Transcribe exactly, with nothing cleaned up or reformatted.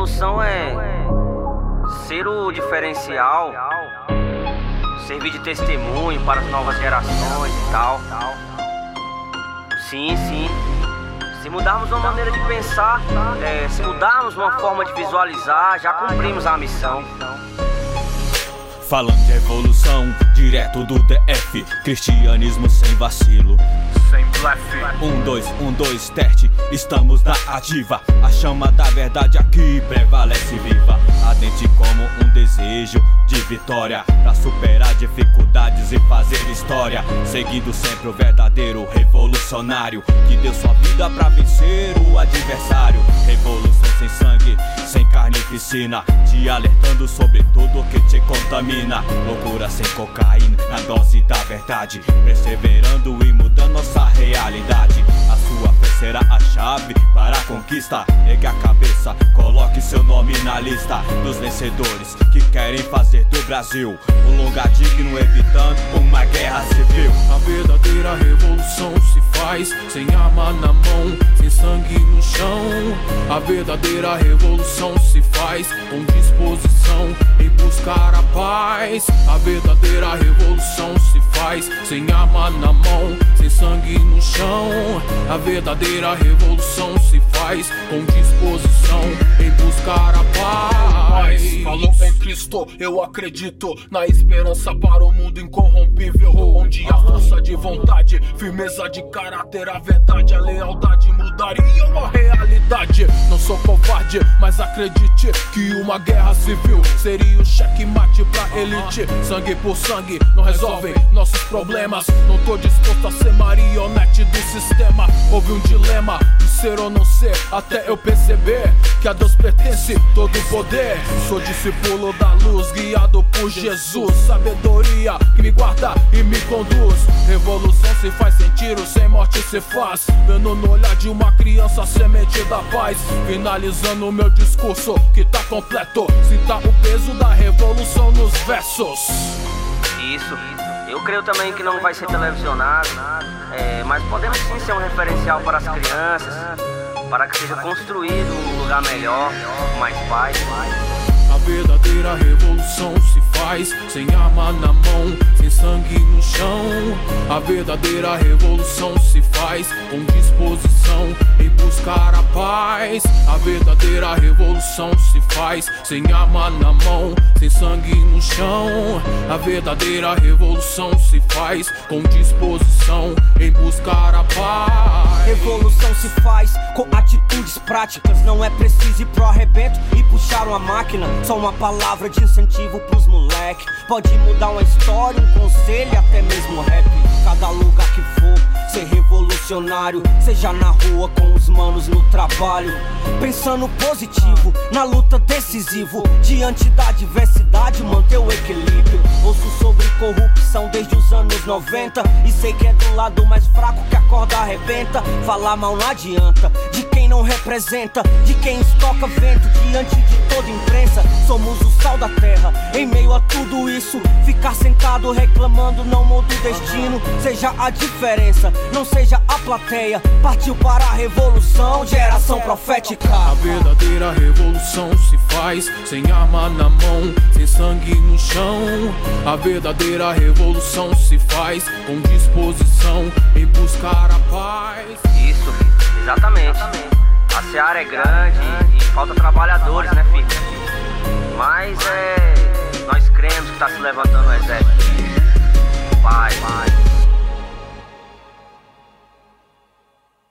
Revolução é ser o diferencial, servir de testemunho para as novas gerações e tal. Sim, sim. Se mudarmos uma maneira de pensar, é, se mudarmos uma forma de visualizar, já cumprimos a missão. Falando de revolução, direto do D F, cristianismo sem vacilo, sem blefe. Um, dois, um, dois, teste, estamos na ativa. A chama da verdade aqui prevalece viva, ardente como um desejo de vitória, pra superar dificuldades e fazer história, seguindo sempre o verdadeiro revolucionário, que deu sua vida pra vencer o adversário. Revolução sem sangue, sem carnificina, te alertando sobre tudo que te contamina. Loucura sem cocaína, na dose da verdade, perseverando e mudando nossa realidade. A sua fé será a chave para a conquista. Ergue a cabeça, coloque seu nome na lista dos vencedores que querem fazer do Brasil um lugar digno, evitando uma guerra civil. A verdadeira revolução se faz sem arma na mão, sem sangue no chão. A verdadeira revolução se faz com disposição em buscar a paz. A verdadeira revolução se faz sem arma na mão, sem sangue no chão. A verdadeira revolução se faz com disposição em buscar a paz. Falou em Cristo, eu acredito na esperança para o mundo incorrompível, onde a força de vontade, firmeza de caráter, a verdade, a lealdade mudariam a realidade. Não sou covarde, mas acredite que uma guerra civil seria o checkmate pra elite. Sangue por sangue não resolvem nossos problemas. Não tô disposto a ser marionete do sistema. Houve um dilema de ser ou não ser, até eu perceber que a Deus pertence todo o poder. Sou discípulo da luz, guiado por Jesus, sabedoria que me guarda e me conduz. Revolução se faz sem tiro, sem morte se faz, vendo no olhar de uma criança a semente da paz. Finalizando o meu discurso que tá completo, sinta o peso da revolução nos versos. Isso, eu creio também que não vai ser televisionado, é, mas podemos sim ser um referencial para as crianças, para que seja construído um lugar melhor, com mais paz. A verdadeira revolução se faz sem arma na mão, sem sangue no chão. A verdadeira revolução se faz com disposição em buscar a paz. A verdadeira revolução se faz sem arma na mão, sem sangue no chão. A verdadeira revolução se faz com disposição em buscar a paz. Revolução se faz com atitudes práticas. Não é preciso ir pro arrebento e puxar uma máquina. Só uma palavra de incentivo pros moleque pode mudar uma história, um conselho, até mesmo rap. Cada lugar que for, ser revolucionário, seja na rua com os manos no trabalho, pensando positivo, na luta decisivo, diante da diversidade, manter o equilíbrio. Ouço sobre corrupção desde os anos noventa e sei que é do lado mais fraco que a corda arrebenta. Falar mal não adianta, de quem não representa, de quem estoca vento diante de toda imprensa. Somos o sal da terra, em meio a tudo isso, ficar sentado reclamando não muda o destino. Seja a diferença, não seja a plateia. Partiu para a revolução, geração profética. A verdadeira revolução se faz sem arma na mão, sem sangue no chão. A verdadeira revolução se faz com disposição em buscar a paz. Isso, exatamente. A seara é grande e falta trabalhadores, né, filho? Mas é... nós cremos que tá se levantando o exército. Pai.